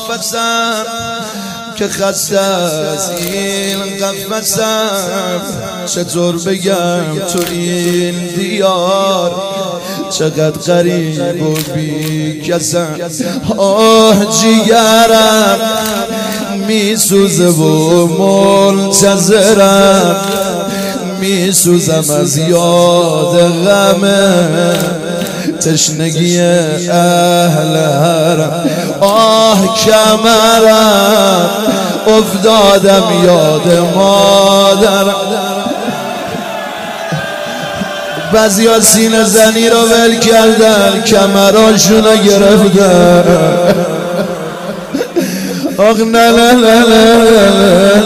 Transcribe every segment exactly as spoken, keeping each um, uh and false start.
قفسم که خسته از این قفسم. چطور بگم تو این دیار چقدر غریب و بی کسم. آه جیگرم میسوزه و منتظرم، میسوزم از یاد غمه تشنگی اهل حرم. آه کمرم افتادم یاد مادرم. بعضیا سینه زنی رو ول کردن کمراشون رو گرفتن. آخ نه نه نه نه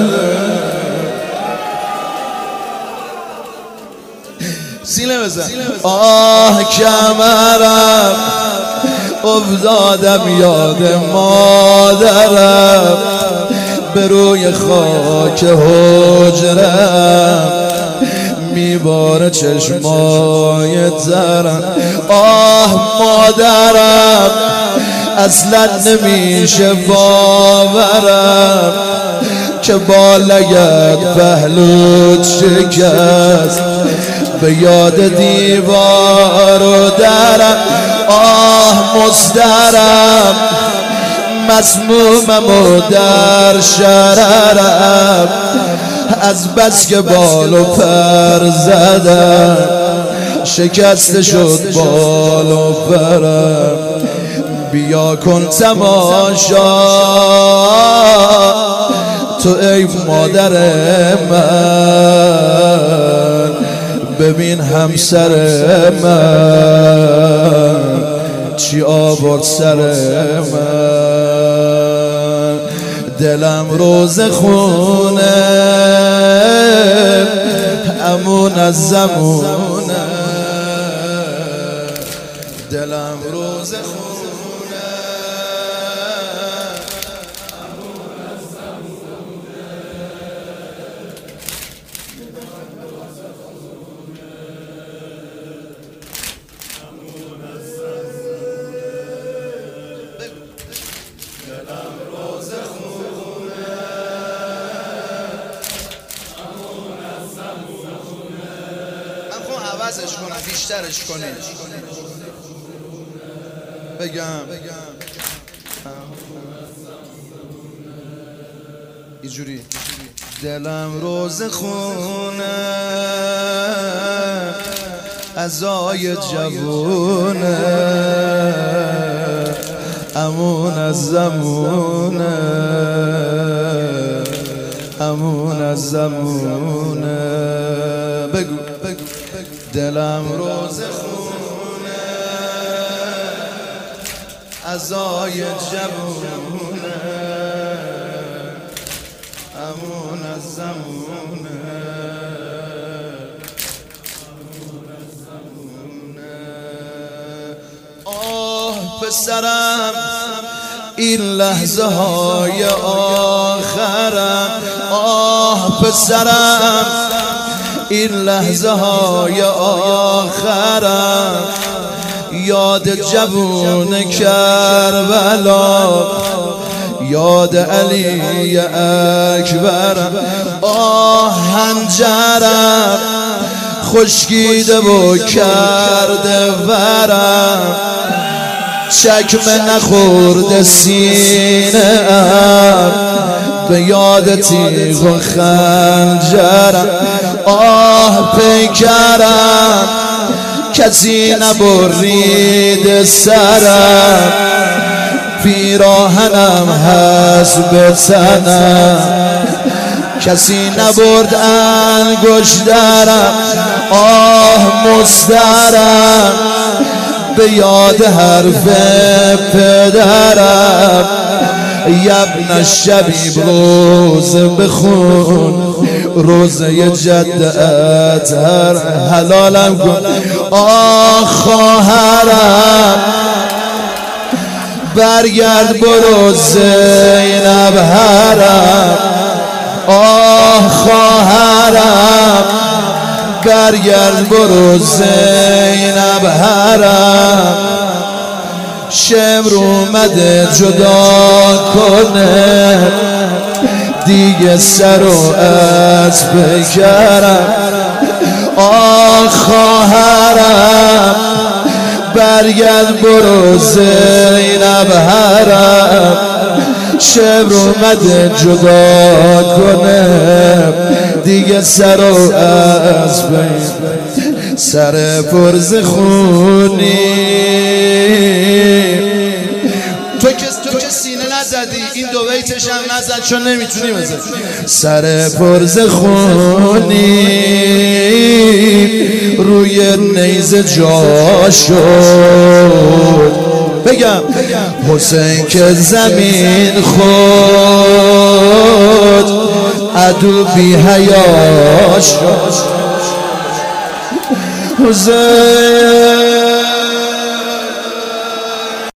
سینه بزن. آه کمرم افتادم یاد مادرم، به روی خاک حجرم میباره چشمای ترم. آه مادرم اصلا نمیشه باورم که با لگد پهلوت شکست به یاد دیوار و درم. آه مسترم مسمومم و در شررم، از بس که بال و پر زدم شکسته شد بال و پرم. بیا کن تماشا تو ای مادر من، ببین همسر من چی آورد سر من. دلم روز خونه امون از زمونه، دلم روز خونه امون از زمونه. دلم روز خونه امون از زمونه. من خواهم عوضش کنم بیشترش کنید بگم اینجوری. دلم روز خونه ازای جوونه امون از زمونه امون از زمونه. بگو بگو دلم روز خونه ازای جوونه امون از زمونه امون از زمونه. آه پسرم این لحظه های آخرم. آه پسرم این لحظه های آخرم، یاد جوون کربلا یاد علی اکبرم. آه هنجرم خشکیده و کرده ورم، چکمه نخورده سینه ام به یاد تیغ و خنجرم. آه پیکرم کسی نبرید سرم، پیراهنم هست به تنم کسی نبرد انگشترم. آه مسترم به یاد حرف پدرم، یبن الشبیب روز بخون روزه جد اطهر حلالم کن. آه خواهرم برگرد برو زینب هرم. آه خواهرم برگرد برو زینب هرم، شمر اومده جدا کنه دیگه سر و از بگرم. آه خواهرم برگرد برو زینب حرم، شمر اومده جدا کنه دیگه سر و از بگرم. سر پرز خونی تو که تو که سینه نزدی، این دو بیتش هم نزد چون نمیتونی بزنی. سر پرز خونی روی نیزه جا شد، بگم حسین که زمین خود عدو بی حیا شد. حسین